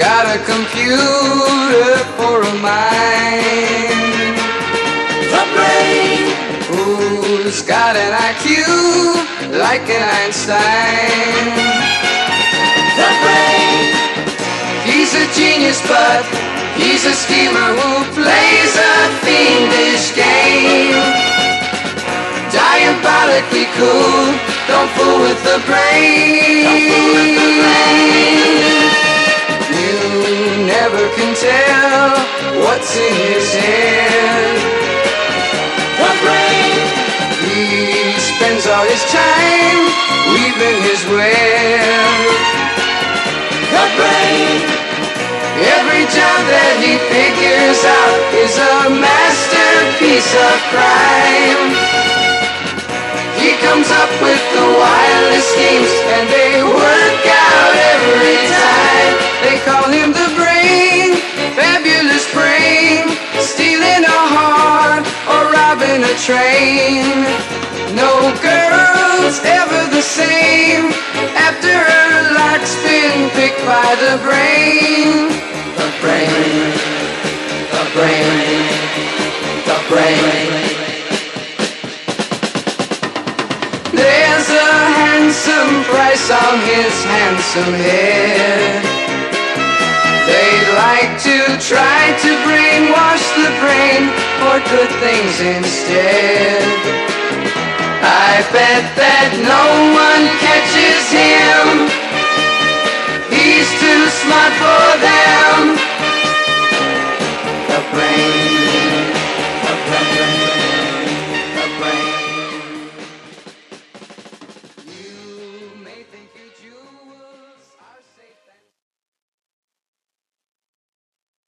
got a computer for a mind. The brain. Who's got an IQ like an Einstein. The brain. He's a genius, but he's a schemer who plays a fiendish game. Diabolically cool, don't fool with the brain. You never can tell what's in his head. The brain. He spends all his time weaving his web. The brain. Every job that he figures out is a masterpiece of crime. He comes up with the wildest schemes and they work out every time. They call him the brain, fabulous brain, stealing a heart or robbing a train. No girl's ever the same after her lock's been picked by the brain. The brain, the brain, the brain. There's a handsome price on his handsome head. They'd like to try to brainwash the brain for good things instead. I bet that no one catches him. He's too smart for them.